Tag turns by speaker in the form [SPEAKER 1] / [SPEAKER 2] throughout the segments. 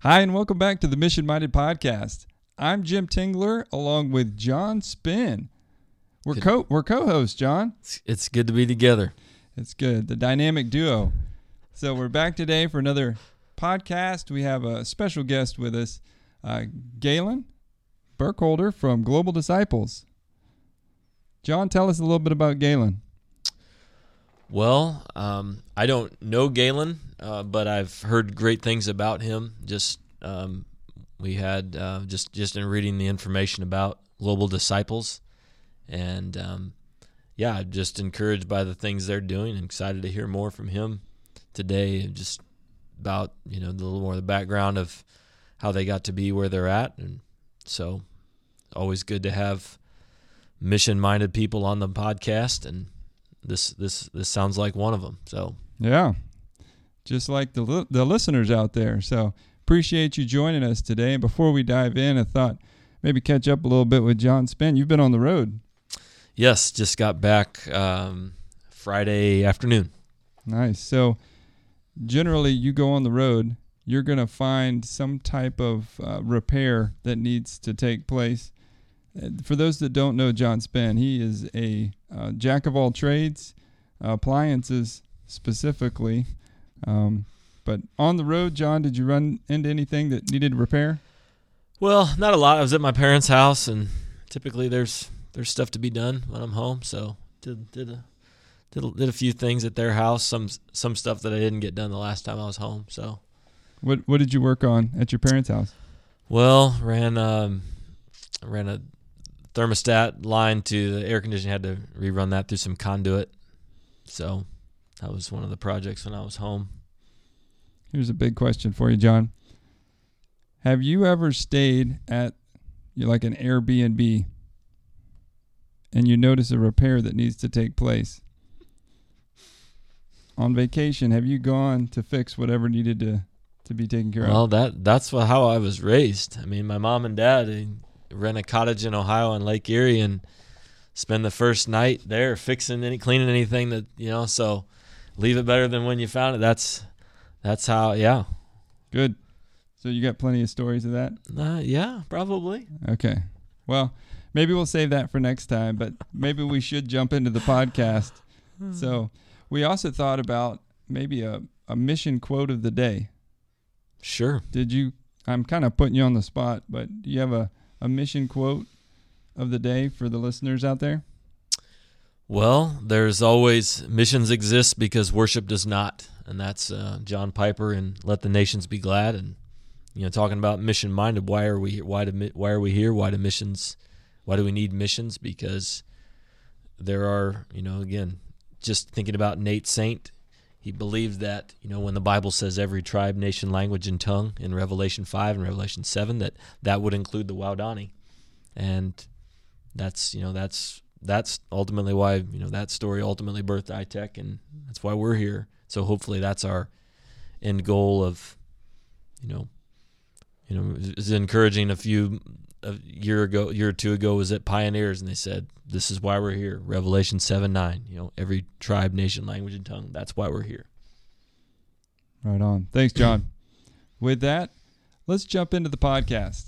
[SPEAKER 1] Hi, and welcome back to the Mission Minded Podcast. I'm Jim Tingler, along with John Spinn. We're co-hosts, John.
[SPEAKER 2] It's good to be together.
[SPEAKER 1] It's good, the dynamic duo. So we're back today for another podcast. We have a special guest with us, Galen Burkholder from Global Disciples. John, tell us a little bit about Galen.
[SPEAKER 2] Well, I don't know Galen, but I've heard great things about him. We had just in reading the information about Global Disciples, and I'm just encouraged by the things they're doing and excited to hear more from him today, just about a little more of the background of how they got to be where they're at. And so always good to have mission-minded people on the podcast, and this sounds like one of them. So
[SPEAKER 1] yeah, just like the listeners out there. So appreciate you joining us today. And before we dive in, I thought maybe catch up a little bit with John Spinn. You've been on the road.
[SPEAKER 2] Yes, just got back Friday afternoon.
[SPEAKER 1] Nice. So generally you go on the road, you're going to find some type of repair that needs to take place. For those that don't know John Spinn, he is a jack of all trades, appliances specifically. But on the road, John, did you run into anything that needed repair?
[SPEAKER 2] Well, not a lot. I was at my parents' house, and typically there's stuff to be done when I'm home. So did a few things at their house. Some stuff that I didn't get done the last time I was home. So
[SPEAKER 1] what did you work on at your parents' house?
[SPEAKER 2] Well, ran a thermostat line to the air conditioning. Had to rerun that through some conduit. So that was one of the projects when I was home.
[SPEAKER 1] Here's a big question for you, John. Have you ever stayed at like an Airbnb and you notice a repair that needs to take place? On vacation, have you gone to fix whatever needed to be taken care of?
[SPEAKER 2] Well, that's how I was raised. I mean, my mom and dad rent a cottage in Ohio on Lake Erie and spend the first night there cleaning anything that, so leave it better than when you found it. That's how, yeah.
[SPEAKER 1] Good. So you got plenty of stories of that?
[SPEAKER 2] Yeah, probably.
[SPEAKER 1] Okay. Well, maybe we'll save that for next time, but maybe we should jump into the podcast. So we also thought about maybe a mission quote of the day.
[SPEAKER 2] Sure.
[SPEAKER 1] I'm kind of putting you on the spot, but do you have a mission quote of the day for the listeners out there?
[SPEAKER 2] Well, there's always missions exist because worship does not. And that's John Piper and Let the Nations Be Glad. And, talking about mission-minded, why are we here? Why are we here? Why do we need missions? Because there are, again, just thinking about Nate Saint, he believed that, when the Bible says every tribe, nation, language, and tongue in Revelation 5 and Revelation 7, that would include the Waodani. And that's ultimately why, that story ultimately birthed iTech, and that's why we're here. So hopefully that's our end goal of, is encouraging. A year or two ago was at Pioneers, and they said, this is why we're here. Revelation 7:9, every tribe, nation, language, and tongue. That's why we're here.
[SPEAKER 1] Right on. Thanks, John. With that, let's jump into the podcast.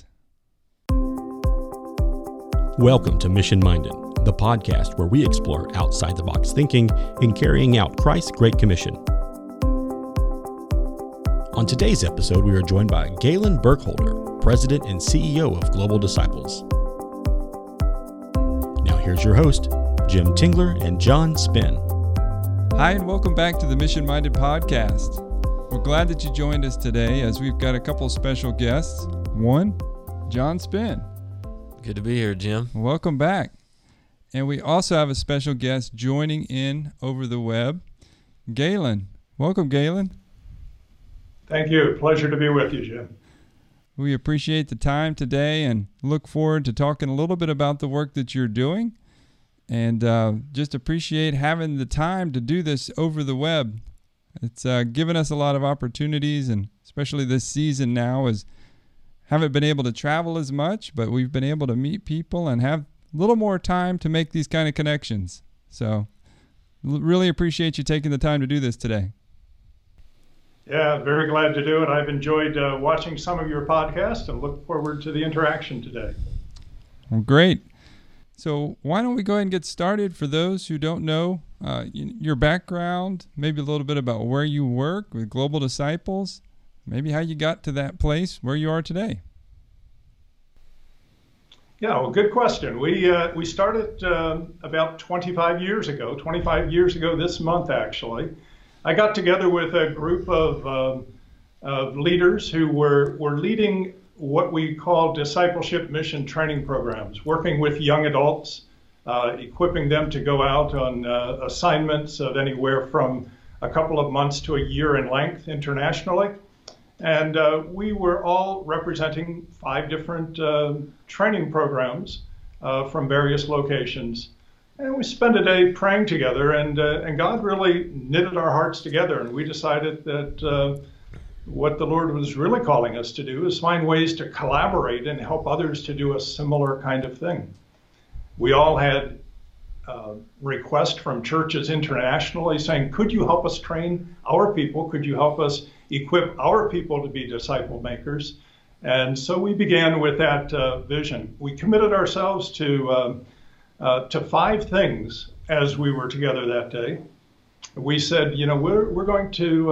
[SPEAKER 3] Welcome to Mission Minded, the podcast where we explore outside-the-box thinking in carrying out Christ's Great Commission. On today's episode, we are joined by Galen Burkholder, President and CEO of Global Disciples. Now here's your host, Jim Tingler and John Spinn.
[SPEAKER 1] Hi, and welcome back to the Mission Minded Podcast. We're glad that you joined us today as we've got a couple special guests. One, John Spinn.
[SPEAKER 2] Good to be here, Jim.
[SPEAKER 1] Welcome back. And we also have a special guest joining in over the web, Galen. Welcome, Galen.
[SPEAKER 4] Thank you. Pleasure to be with you, Jim.
[SPEAKER 1] We appreciate the time today and look forward to talking a little bit about the work that you're doing, and just appreciate having the time to do this over the web. It's given us a lot of opportunities, and especially this season now is haven't been able to travel as much, but we've been able to meet people and have a little more time to make these kind of connections. So really appreciate you taking the time to do this today.
[SPEAKER 4] Yeah, very glad to do it. I've enjoyed watching some of your podcasts and look forward to the interaction today.
[SPEAKER 1] Well, great. So why don't we go ahead and get started for those who don't know your background, maybe a little bit about where you work with Global Disciples, maybe how you got to that place where you are today.
[SPEAKER 4] Yeah, well, good question. We started about 25 years ago this month, actually. I got together with a group of leaders who were leading what we call discipleship mission training programs, working with young adults, equipping them to go out on assignments of anywhere from a couple of months to a year in length internationally. And we were all representing 5 different training programs from various locations. And we spent a day praying together, and God really knitted our hearts together. And we decided that what the Lord was really calling us to do is find ways to collaborate and help others to do a similar kind of thing. We all had requests from churches internationally saying, could you help us train our people? Could you help us equip our people to be disciple makers? And so we began with that vision. We committed ourselves to 5 things as we were together that day. We said, we're going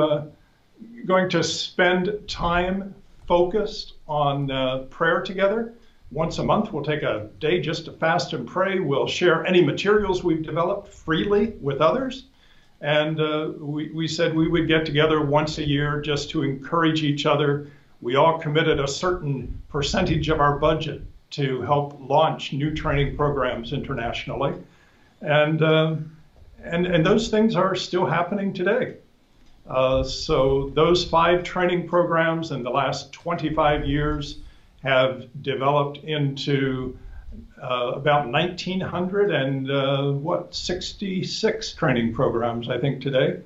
[SPEAKER 4] to spend time focused on prayer together. Once a month, we'll take a day just to fast and pray. We'll share any materials we've developed freely with others. And we said we would get together once a year just to encourage each other. We all committed a certain percentage of our budget to help launch new training programs internationally. And those things are still happening today. So those 5 training programs in the last 25 years have developed into about 1,900 and 66 training programs, I think, today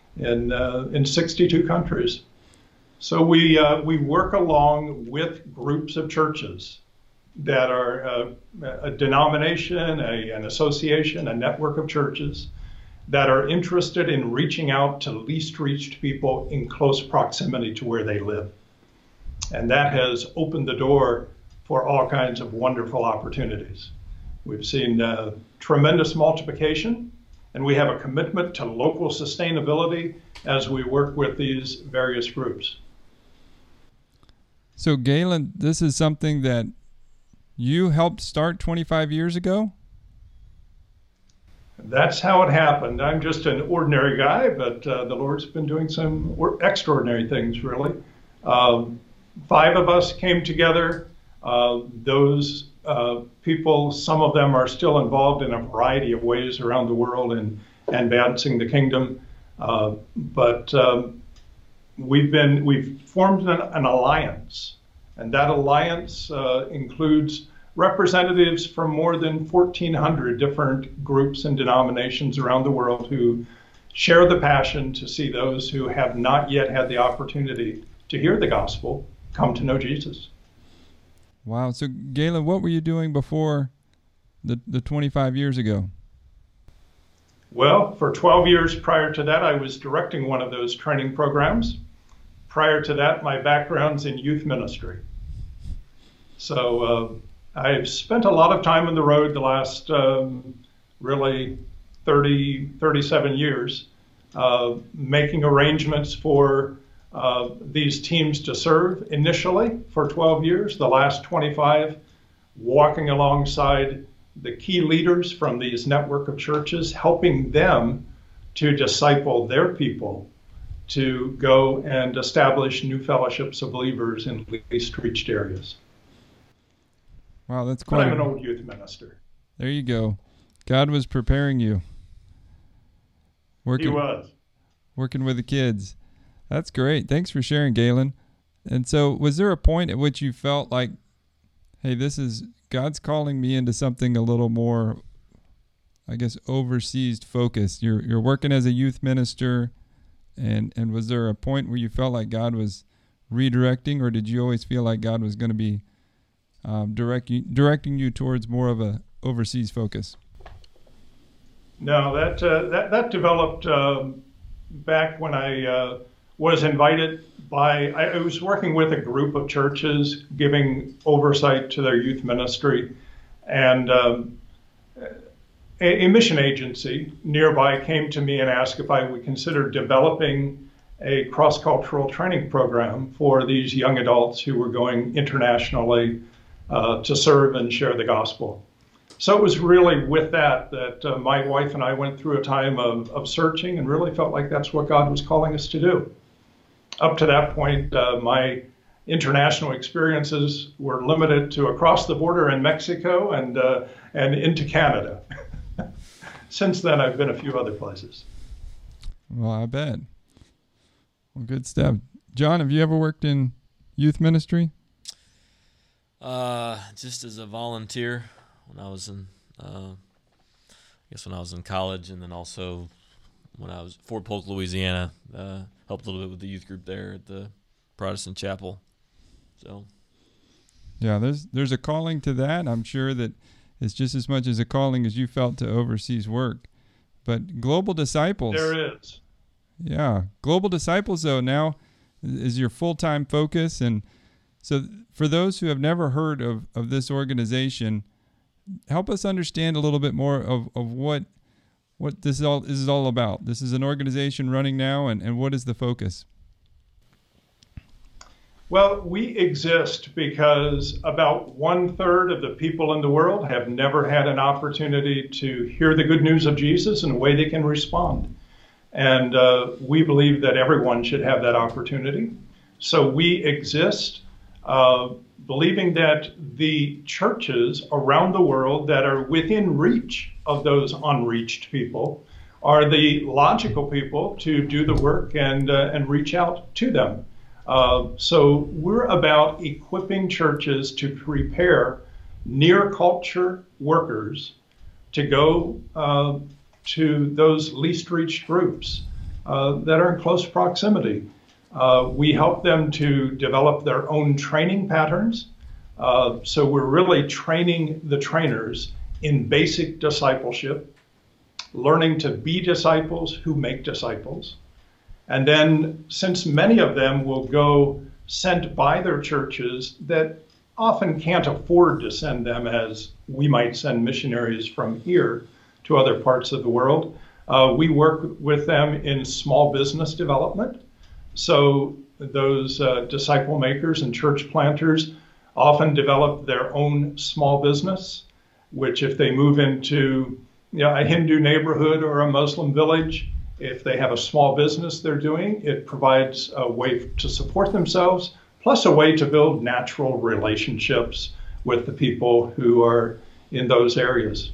[SPEAKER 4] in 62 countries. So we work along with groups of churches that are a denomination, an association, a network of churches that are interested in reaching out to least reached people in close proximity to where they live. And that has opened the door for all kinds of wonderful opportunities. We've seen tremendous multiplication, and we have a commitment to local sustainability as we work with these various groups.
[SPEAKER 1] So Galen, this is something that you helped start 25 years ago?
[SPEAKER 4] That's how it happened. I'm just an ordinary guy, but the Lord's been doing some extraordinary things, really. 5 of us came together. Those people, some of them are still involved in a variety of ways around the world and advancing the kingdom. But we've formed an alliance, and that alliance includes representatives from more than 1,400 different groups and denominations around the world who share the passion to see those who have not yet had the opportunity to hear the gospel come to know Jesus.
[SPEAKER 1] Wow. So Galen, what were you doing before the 25 years ago?
[SPEAKER 4] Well, for 12 years prior to that, I was directing one of those training programs. Prior to that, my background's in youth ministry. So I've spent a lot of time on the road the last really 37 years, making arrangements for these teams to serve initially for 12 years, the last 25 walking alongside the key leaders from these network of churches, helping them to disciple their people to go and establish new fellowships of believers in least reached areas.
[SPEAKER 1] Wow, that's
[SPEAKER 4] But
[SPEAKER 1] quite.
[SPEAKER 4] I'm an old youth minister.
[SPEAKER 1] There you go. God was preparing you.
[SPEAKER 4] He was.
[SPEAKER 1] Working with the kids. That's great. Thanks for sharing, Galen. And so was there a point at which you felt like, hey, God's calling me into something a little more, I guess, overseas focused? You're working as a youth minister, and was there a point where you felt like God was redirecting, or did you always feel like God was going to be directing you towards more of a overseas focus?
[SPEAKER 4] No, that developed back when I was invited I was working with a group of churches giving oversight to their youth ministry, and a mission agency nearby came to me and asked if I would consider developing a cross-cultural training program for these young adults who were going internationally to serve and share the gospel. So it was really with that my wife and I went through a time of searching and really felt like that's what God was calling us to do. Up to that point, my international experiences were limited to across the border in Mexico and into Canada. Since then, I've been a few other places.
[SPEAKER 1] Well, I bet. Well, good stuff. John, have you ever worked in youth ministry?
[SPEAKER 2] Just as a volunteer when I was in, when I was in college, and then also when I was at Fort Polk, Louisiana, helped a little bit with the youth group there at the Protestant chapel. So,
[SPEAKER 1] yeah, there's a calling to that. I'm sure that it's just as much as a calling as you felt to overseas work. But Global Disciples.
[SPEAKER 4] There is.
[SPEAKER 1] Yeah. Global Disciples, though, now is your full-time focus. And so for those who have never heard of this organization, help us understand a little bit more of what this is all about. This is an organization running now, and what is the focus?
[SPEAKER 4] Well, we exist because about 1/3 of the people in the world have never had an opportunity to hear the good news of Jesus in a way they can respond. And we believe that everyone should have that opportunity. So we exist believing that the churches around the world that are within reach of those unreached people are the logical people to do the work and reach out to them. So we're about equipping churches to prepare near culture workers to go to those least reached groups that are in close proximity. We help them to develop their own training patterns. So we're really training the trainers in basic discipleship, learning to be disciples who make disciples. And then, since many of them will go sent by their churches that often can't afford to send them as we might send missionaries from here to other parts of the world, we work with them in small business development. So those disciple makers and church planters often develop their own small business, which if they move into a Hindu neighborhood or a Muslim village, if they have a small business they're doing, it provides a way to support themselves, plus a way to build natural relationships with the people who are in those areas.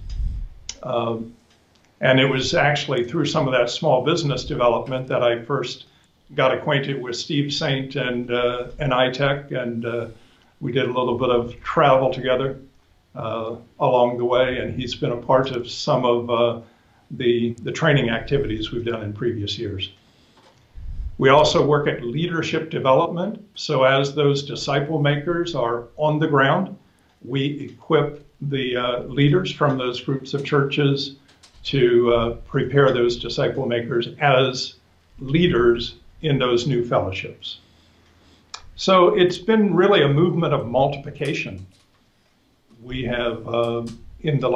[SPEAKER 4] And it was actually through some of that small business development that I first got acquainted with Steve Saint and iTech, and we did a little bit of travel together along the way, and he's been a part of some of the training activities we've done in previous years. We also work at leadership development. So as those disciple makers are on the ground, we equip the leaders from those groups of churches to prepare those disciple makers as leaders in those new fellowships. So it's been really a movement of multiplication. We have in the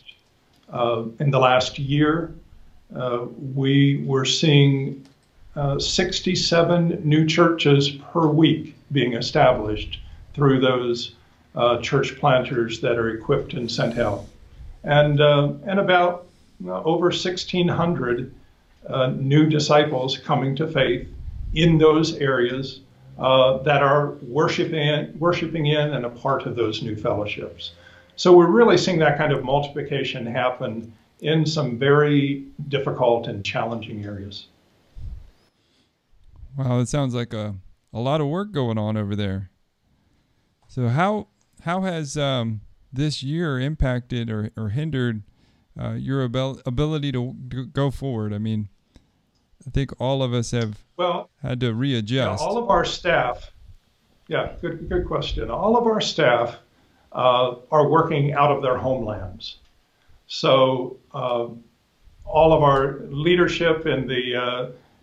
[SPEAKER 4] last year, we were seeing 67 new churches per week being established through those church planters that are equipped and sent out, and about over 1,600 new disciples coming to faith in those areas that are worshiping in and a part of those new fellowships. So we're really seeing that kind of multiplication happen in some very difficult and challenging areas.
[SPEAKER 1] Wow, that sounds like a lot of work going on over there. So how has this year impacted or hindered your ability to go forward? I mean, I think all of us have had to readjust.
[SPEAKER 4] Yeah, all of our staff, good question. All of our staff are working out of their homelands. So all of our leadership in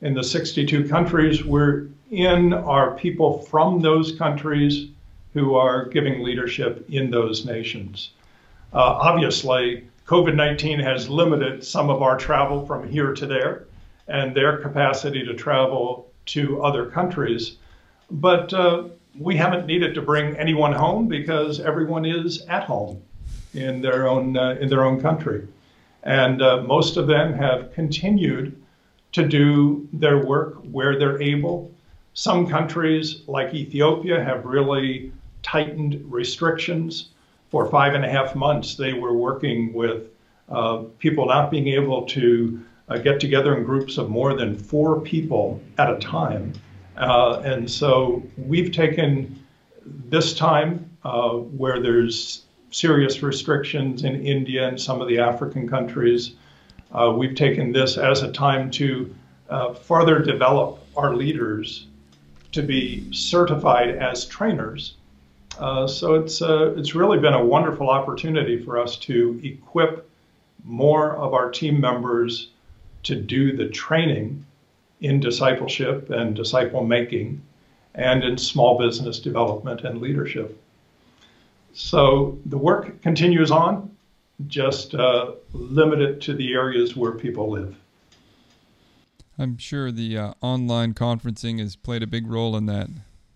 [SPEAKER 4] in the 62 countries we're in are people from those countries who are giving leadership in those nations. Obviously, COVID-19 has limited some of our travel from here to there and their capacity to travel to other countries. But we haven't needed to bring anyone home because everyone is at home in their own country. And most of them have continued to do their work where they're able. Some countries, like Ethiopia, have really tightened restrictions. For 5.5 months, they were working with people not being able to get together in groups of more than 4 people at a time. And so we've taken this time where there's serious restrictions in India and some of the African countries. We've taken this as a time to further develop our leaders to be certified as trainers. So it's really been a wonderful opportunity for us to equip more of our team members to do the training in discipleship and disciple making and in small business development and leadership. So the work continues on, just limited to the areas where people live.
[SPEAKER 1] I'm sure the online conferencing has played a big role in that.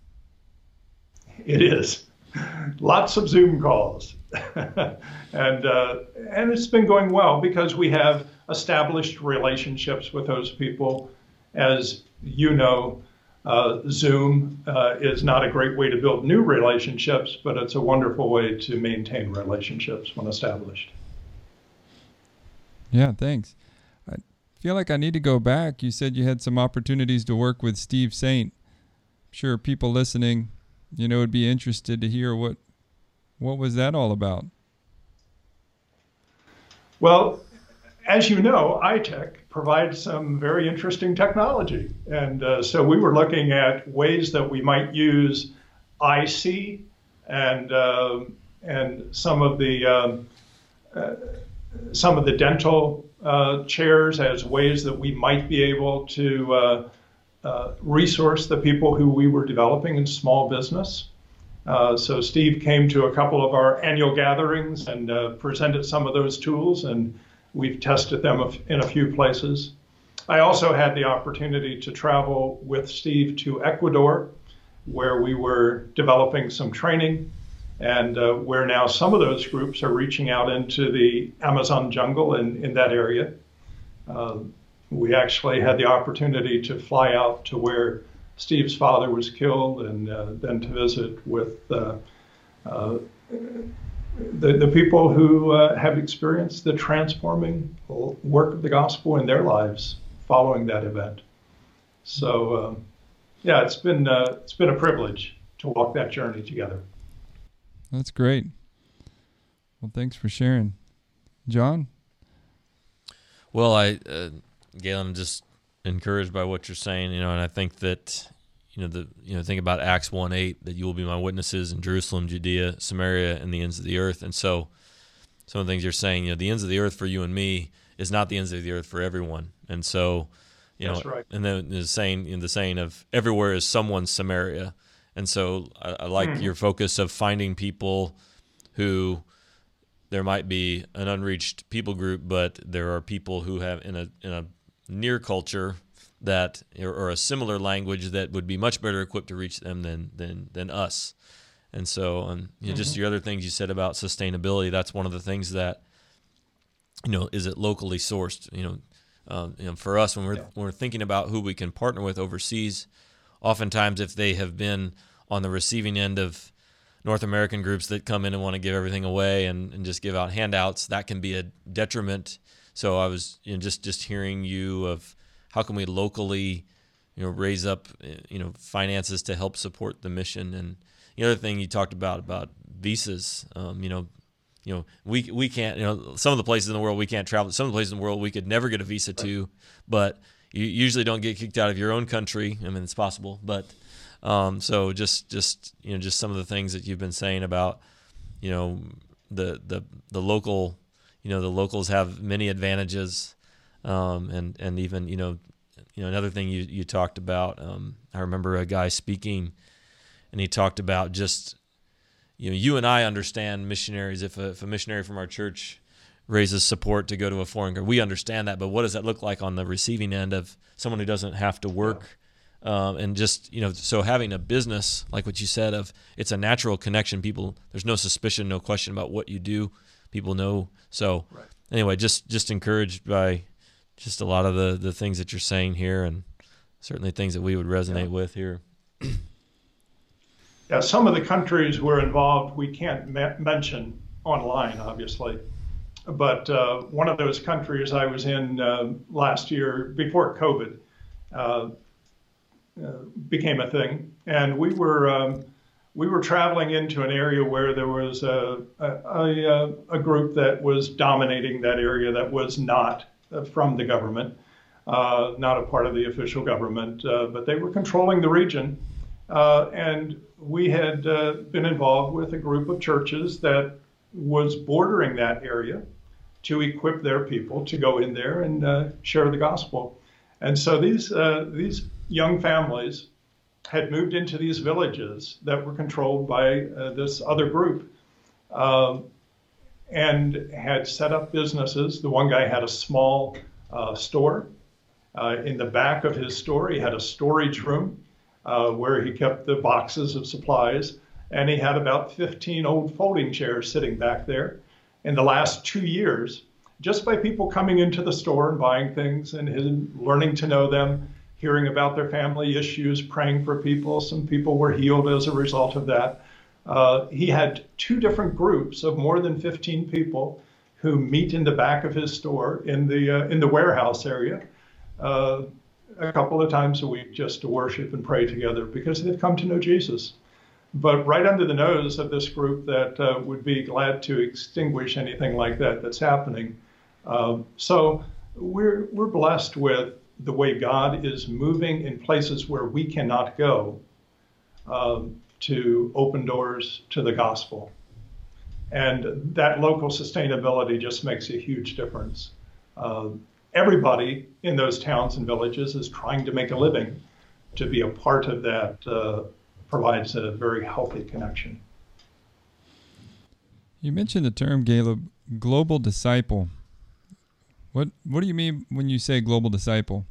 [SPEAKER 4] It is. Lots of Zoom calls. And it's been going well because we have established relationships with those people. As you know, Zoom is not a great way to build new relationships, but it's a wonderful way to maintain relationships when established.
[SPEAKER 1] Yeah, thanks. I feel like I need to go back. You said you had some opportunities to work with Steve Saint. I'm sure people listening, would be interested to hear what was that all about? Well,
[SPEAKER 4] as you know, iTech provides some very interesting technology. And so we were looking at ways that we might use IC and some of the dental chairs as ways that we might be able to resource the people who we were developing in small business. So Steve came to a couple of our annual gatherings and presented some of those tools, and we've tested them in a few places. I also had the opportunity to travel with Steve to Ecuador, where we were developing some training, and where now some of those groups are reaching out into the Amazon jungle in that area. We actually had the opportunity to fly out to where Steve's father was killed and then to visit with the people who have experienced the transforming work of the gospel in their lives following that event. So, it's been a privilege to walk that journey together.
[SPEAKER 1] That's great. Well, thanks for sharing, John.
[SPEAKER 2] Well, Galen, I'm just encouraged by what you're saying, and I think that think about Acts 1:8, that you will be my witnesses in Jerusalem, Judea, Samaria, and the ends of the earth. And so some of the things you're saying, the ends of the earth for you and me is not the ends of the earth for everyone. And so,
[SPEAKER 4] That's right.
[SPEAKER 2] And then the saying of everywhere is someone's Samaria. And so I like your focus of finding people who there might be an unreached people group, but there are people who have in a near culture that or a similar language that would be much better equipped to reach them than us. And so, just your other things you said about sustainability, that's one of the things that, is it locally sourced? For us, when we're thinking about who we can partner with overseas, oftentimes if they have been on the receiving end of North American groups that come in and want to give everything away and just give out handouts, that can be a detriment. So I was just hearing you of how can we locally, raise up, finances to help support the mission. And the other thing you talked about visas, we can't, some of the places in the world we can't travel. Some of the places in the world we could never get a visa to, but you usually don't get kicked out of your own country. I mean, it's possible, but so just some of the things that you've been saying about, the local, the locals have many advantages, and even another thing you talked about, I remember a guy speaking, and he talked about just, you and I understand missionaries. If a missionary from our church raises support to go to a foreign country, we understand that. But what does that look like on the receiving end of someone who doesn't have to work? And just, so having a business, like what you said, it's a natural connection. There's no suspicion, no question about what you do. People know. So anyway, just encouraged by just a lot of the things that you're saying here, and certainly things that we would resonate with here.
[SPEAKER 4] Yeah, some of the countries we're involved, we can't mention online, obviously. But one of those countries I was in last year, before COVID became a thing, and we were traveling into an area where there was a group that was dominating that area that was not from the government, not a part of the official government, but they were controlling the region. And we had been involved with a group of churches that was bordering that area to equip their people to go in there and share the gospel. And so these young families had moved into these villages that were controlled by this other group and had set up businesses. The one guy had a small store. In the back of his store, he had a storage room where he kept the boxes of supplies, and he had about 15 old folding chairs sitting back there. In the last 2 years, just by people coming into the store and buying things and him learning to know them, hearing about their family issues, praying for people. Some people were healed as a result of that. He had 2 different groups of more than 15 people who meet in the back of his store in the warehouse area a couple of times a week just to worship and pray together because they've come to know Jesus. But right under the nose of this group that would be glad to extinguish anything like that that's happening. So we're blessed with the way God is moving in places where we cannot go to open doors to the gospel. And that local sustainability just makes a huge difference. Everybody in those towns and villages is trying to make a living. To be a part of that provides a very healthy connection.
[SPEAKER 1] You mentioned the term, Caleb, global disciple. What do you mean when you say global disciple?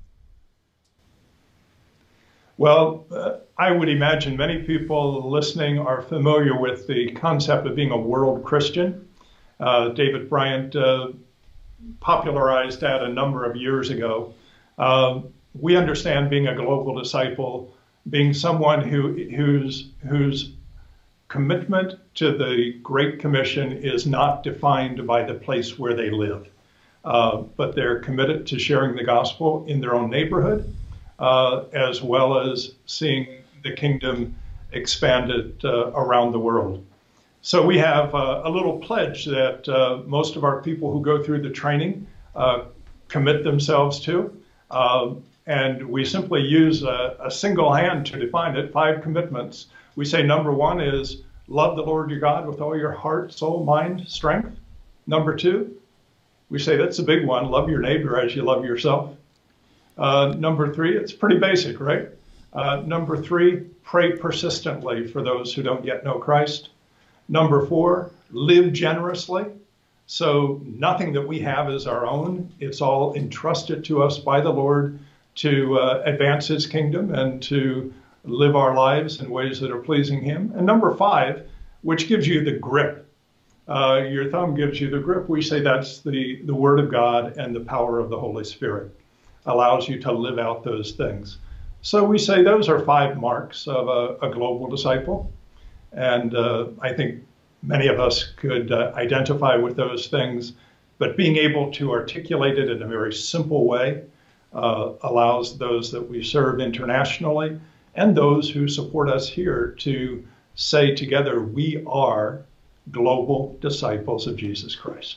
[SPEAKER 1] Well,
[SPEAKER 4] I would imagine many people listening are familiar with the concept of being a world Christian. David Bryant popularized that a number of years ago. We understand being a global disciple, being someone whose commitment to the Great Commission is not defined by the place where they live, but they're committed to sharing the gospel in their own neighborhood, as well as seeing the kingdom expanded around the world. So we have a little pledge that most of our people who go through the training commit themselves to. And we simply use a single hand to define it, 5 commitments. We say number 1 is love the Lord your God with all your heart, soul, mind, strength. Number 2, we say that's a big one, love your neighbor as you love yourself. Number 3, it's pretty basic, right? Number 3, pray persistently for those who don't yet know Christ. Number 4, live generously. So nothing that we have is our own. It's all entrusted to us by the Lord to advance his kingdom and to live our lives in ways that are pleasing him. And number 5, which gives you the grip. Your thumb gives you the grip. We say that's the word of God and the power of the Holy Spirit allows you to live out those things. So we say those are 5 marks of a global disciple. And I think many of us could identify with those things, but being able to articulate it in a very simple way allows those that we serve internationally and those who support us here to say together, we are global disciples of Jesus Christ.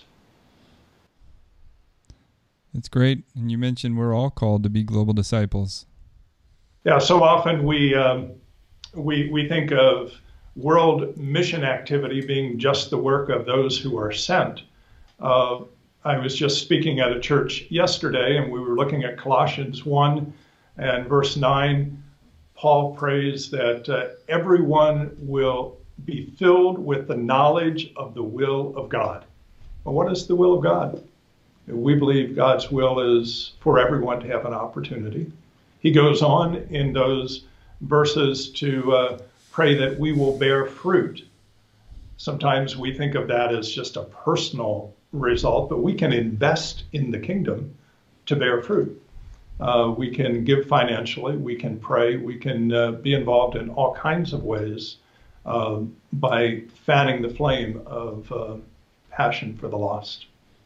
[SPEAKER 1] That's great. And you mentioned we're all called to be global disciples.
[SPEAKER 4] Yeah, so often we think of world mission activity being just the work of those who are sent. I was just speaking at a church yesterday, and we were looking at Colossians 1, And verse 9, Paul prays that everyone will be filled with the knowledge of the will of God. Well, what is the will of God? We believe God's will is for everyone to have an opportunity. He goes on in those verses to pray that we will bear fruit. Sometimes we think of that as just a personal result, but we can invest in the kingdom to bear fruit. We can give financially, we can pray, we can be involved in all kinds of ways by fanning the flame of passion for the lost.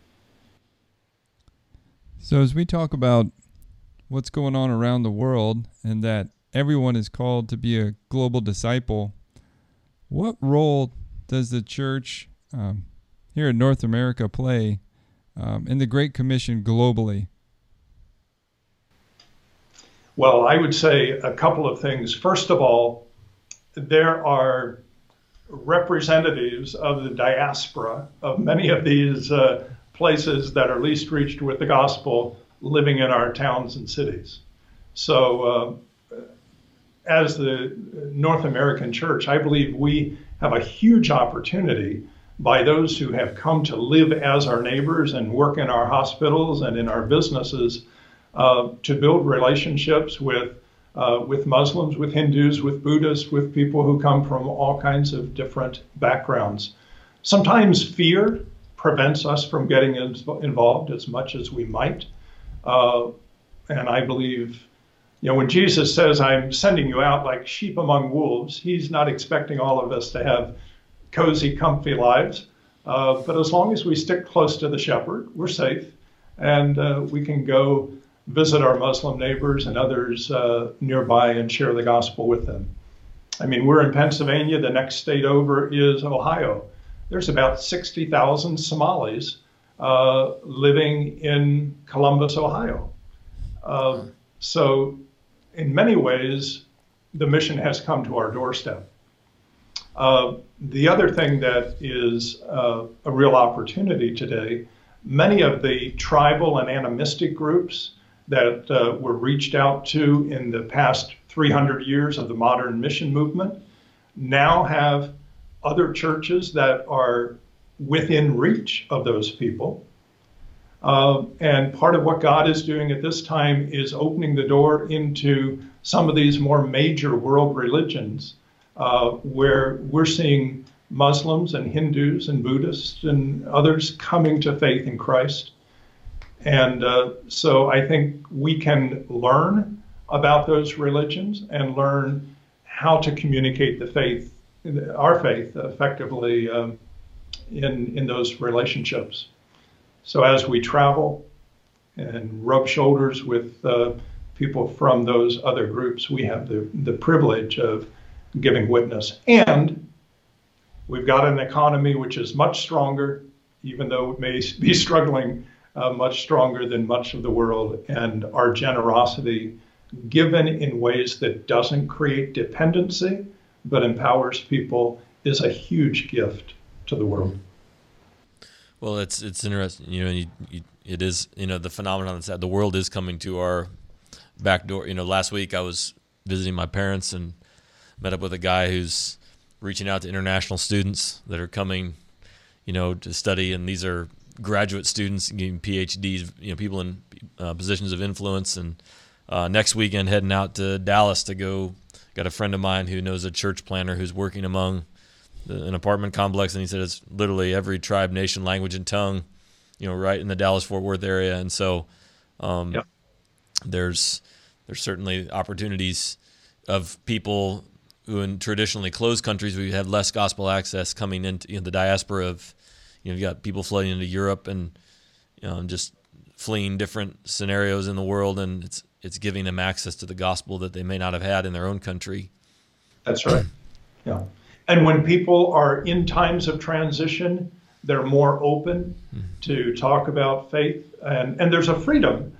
[SPEAKER 1] So as we talk about what's going on around the world and that everyone is called to be a global disciple, what role does the church here in North America play in the Great Commission globally?
[SPEAKER 4] Well, I would say a couple of things. First of all, there are representatives of the diaspora of many of these places that are least reached with the gospel living in our towns and cities. So as the North American church, I believe we have a huge opportunity by those who have come to live as our neighbors and work in our hospitals and in our businesses to build relationships with Muslims, with Hindus, with Buddhists, with people who come from all kinds of different backgrounds. Sometimes fear prevents us from getting involved as much as we might. And I believe, when Jesus says, I'm sending you out like sheep among wolves, he's not expecting all of us to have cozy, comfy lives. But as long as we stick close to the shepherd, we're safe. And we can go visit our Muslim neighbors and others nearby and share the gospel with them. I mean, we're in Pennsylvania. The next state over is Ohio. There's about 60,000 Somalis living in Columbus, Ohio. So in many ways, the mission has come to our doorstep. The other thing that is a real opportunity today, many of the tribal and animistic groups that were reached out to in the past 300 years of the modern mission movement now have other churches that are within reach of those people. And part of what God is doing at this time is opening the door into some of these more major world religions where we're seeing Muslims and Hindus and Buddhists and others coming to faith in Christ. And so I think we can learn about those religions and learn how to communicate the faith, our faith, effectively in those relationships. So as we travel and rub shoulders with people from those other groups, we have the privilege of giving witness. And we've got an economy which is much stronger, even though it may be struggling, much stronger than much of the world. And our generosity, given in ways that doesn't create dependency, but empowers people, is a huge gift to the world.
[SPEAKER 2] Well, it's interesting, it is, the phenomenon that's the world is coming to our back door. Last week I was visiting my parents and met up with a guy who's reaching out to international students that are coming, to study, and these are graduate students getting PhDs, people in positions of influence. And next weekend heading out to Dallas to go. Got a friend of mine who knows a church planner who's working among an apartment complex, and he said it's literally every tribe, nation, language, and tongue, right in the Dallas-Fort Worth area. And so there's certainly opportunities of people who in traditionally closed countries we have less gospel access coming into the diaspora of, you've got people flooding into Europe and just fleeing different scenarios in the world, and it's giving them access to the gospel that they may not have had in their own country.
[SPEAKER 4] That's right. Yeah. And when people are in times of transition, they're more open to talk about faith, and there's a freedom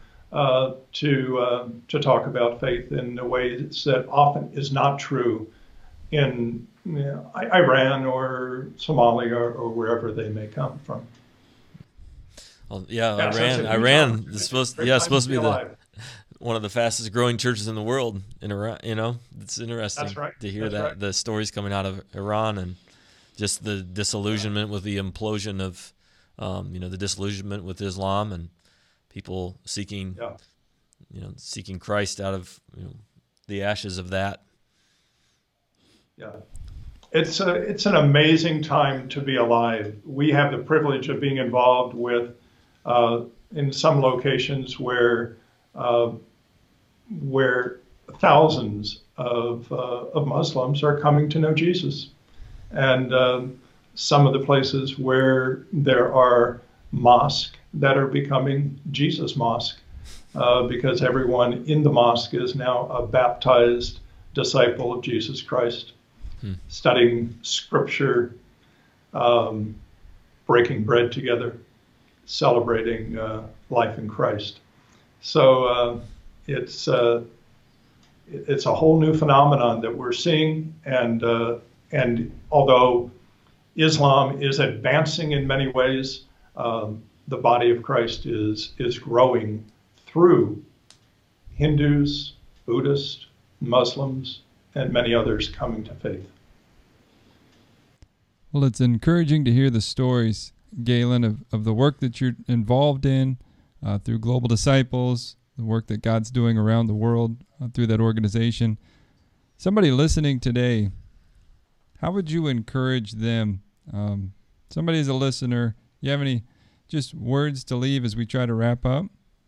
[SPEAKER 4] to talk about faith in a way that often is not true in Iran or Somalia or wherever they may come from.
[SPEAKER 2] Well, Iran is supposed to be one of the fastest growing churches in the world in Iran. It's interesting to hear the stories coming out of Iran and just the disillusionment with the implosion of, the disillusionment with Islam and people seeking Christ out of the ashes of that.
[SPEAKER 4] Yeah. It's an amazing time to be alive. We have the privilege of being involved with, in some locations where thousands of Muslims are coming to know Jesus, and some of the places where there are mosques that are becoming Jesus mosque, because everyone in the mosque is now a baptized disciple of Jesus Christ. Studying scripture, breaking bread together, celebrating life in Christ. So it's a whole new phenomenon that we're seeing, and although Islam is advancing in many ways, the body of Christ is growing through Hindus, Buddhists, Muslims, and many others coming to faith.
[SPEAKER 1] Well, it's encouraging to hear the stories, Galen, of the work that you're involved in through Global Disciples, the work that God's doing around the world through that organization. Somebody listening today, how would you encourage them? Somebody as a listener, you have any just words to leave as we try to wrap up?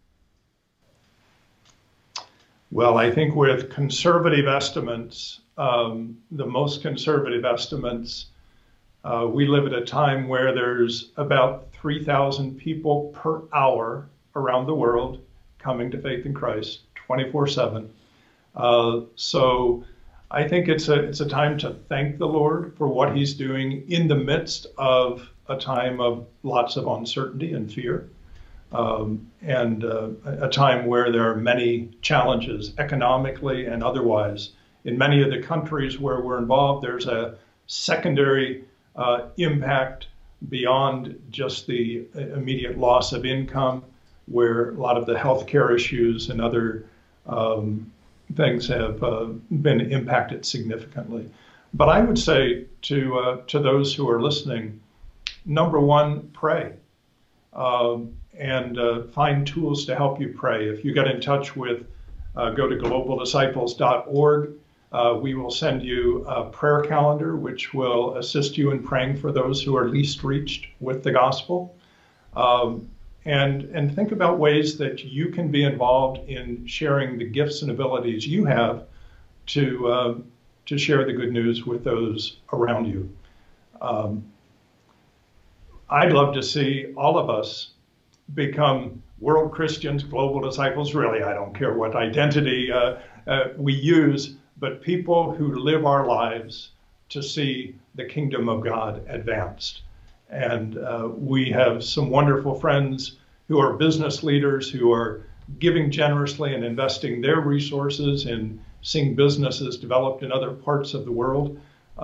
[SPEAKER 4] Well, I think with conservative estimates, the most conservative estimates, we live at a time where there's about 3,000 people per hour around the world coming to faith in Christ 24/7. So I think it's a time to thank the Lord for what he's doing in the midst of a time of lots of uncertainty and fear. And a time where there are many challenges economically and otherwise. In many of the countries where we're involved, there's a secondary impact beyond just the immediate loss of income, where a lot of the healthcare issues and other things have been impacted significantly. But I would say to those who are listening, number one, pray. And find tools to help you pray. If you get in touch with, go to globaldisciples.org. We will send you a prayer calendar, which will assist you in praying for those who are least reached with the gospel. And think about ways that you can be involved in sharing the gifts and abilities you have to share the good news with those around you. I'd love to see all of us become world Christians, global disciples. Really, I don't care what identity we use, but people who live our lives to see the kingdom of God advanced. And we have some wonderful friends who are business leaders who are giving generously and investing their resources in seeing businesses developed in other parts of the world.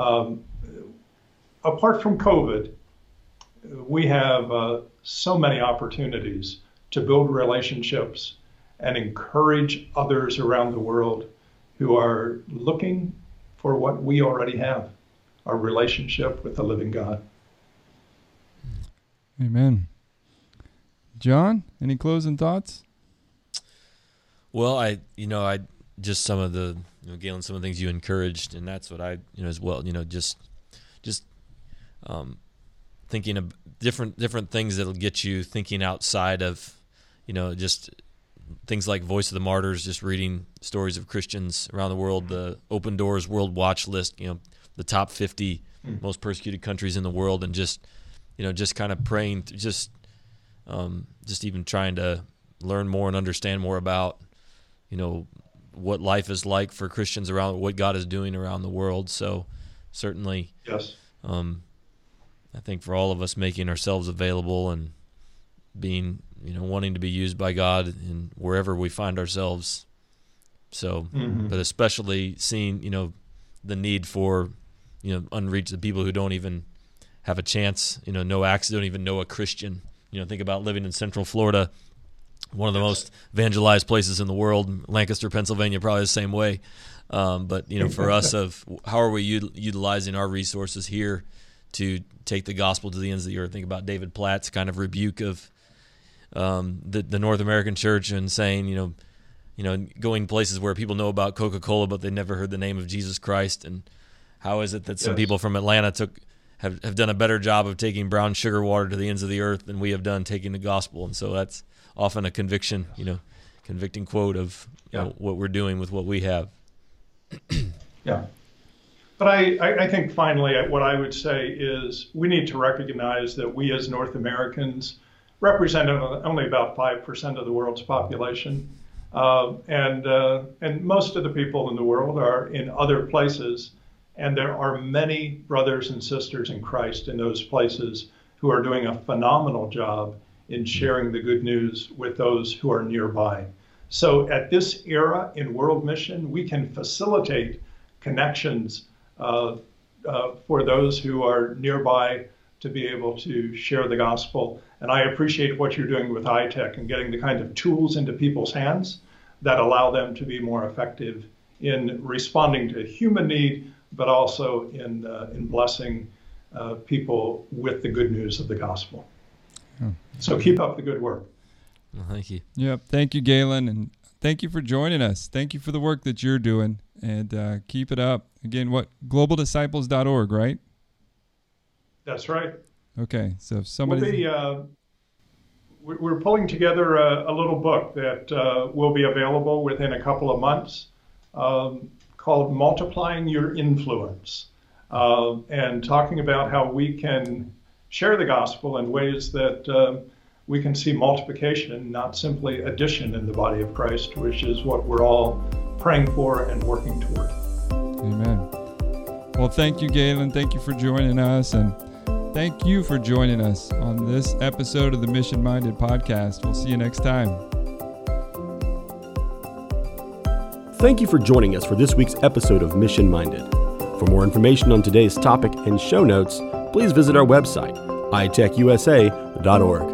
[SPEAKER 4] Apart from COVID, we have so many opportunities to build relationships and encourage others around the world who are looking for what we already have, our relationship with the living God.
[SPEAKER 1] Amen. John, any closing thoughts?
[SPEAKER 2] Well, I just some of the, Galen, some of the things you encouraged, and that's what I, as well, just thinking of different things that'll get you thinking outside of, just things like Voice of the Martyrs, just reading stories of Christians around the world, the Open Doors World Watch List, the top 50 most persecuted countries in the world, and just kind of praying, just even trying to learn more and understand more about, what life is like for Christians around, what God is doing around the world. So certainly,
[SPEAKER 4] yes.
[SPEAKER 2] I think for all of us, making ourselves available and being, wanting to be used by God in wherever we find ourselves. So, but especially seeing, the need for, unreached, the people who don't even have a chance, no access, don't even know a Christian. Think about living in Central Florida one of the most evangelized places in the world. Lancaster, Pennsylvania, probably the same way. But for us, of how are we utilizing our resources here to take the gospel to the ends of the earth? Think about David Platt's kind of rebuke of the North American church and saying, going places where people know about Coca-Cola, but they never heard the name of Jesus Christ. And how is it that some people from Atlanta have done a better job of taking brown sugar water to the ends of the earth than we have done taking the gospel? And so that's often a convicting quote of what we're doing with what we have.
[SPEAKER 4] Yeah. But I think finally what I would say is we need to recognize that we as North Americans represent only about 5% of the world's population. And most of the people in the world are in other places. And there are many brothers and sisters in Christ in those places who are doing a phenomenal job in sharing the good news with those who are nearby. So at this era in world mission, we can facilitate connections for those who are nearby to be able to share the gospel. And I appreciate what you're doing with iTech and getting the kind of tools into people's hands that allow them to be more effective in responding to human need, but also in blessing people with the good news of the gospel. Oh. So keep up the good work.
[SPEAKER 2] Well, thank you.
[SPEAKER 1] Yep. Thank you, Galen. And thank you for joining us. Thank you for the work that you're doing. And keep it up. Again, globaldisciples.org, right?
[SPEAKER 4] That's right.
[SPEAKER 1] Okay. So if somebody...
[SPEAKER 4] We're pulling together a little book that will be available within a couple of months called Multiplying Your Influence, and talking about how we can share the gospel in ways that we can see multiplication, not simply addition in the body of Christ, which is what we're all praying for and working toward.
[SPEAKER 1] Amen. Well, thank you, Galen. Thank you for joining us, and thank you for joining us on this episode of the Mission Minded Podcast. We'll see you next time.
[SPEAKER 3] Thank you for joining us for this week's episode of Mission Minded. For more information on today's topic and show notes, please visit our website, itechusa.org.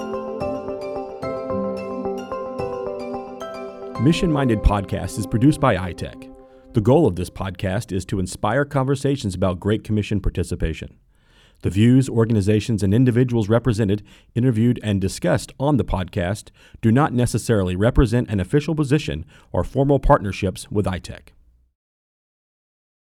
[SPEAKER 3] Mission Minded Podcast is produced by iTech. The goal of this podcast is to inspire conversations about Great Commission participation. The views, organizations, and individuals represented, interviewed, and discussed on the podcast do not necessarily represent an official position or formal partnerships with iTech.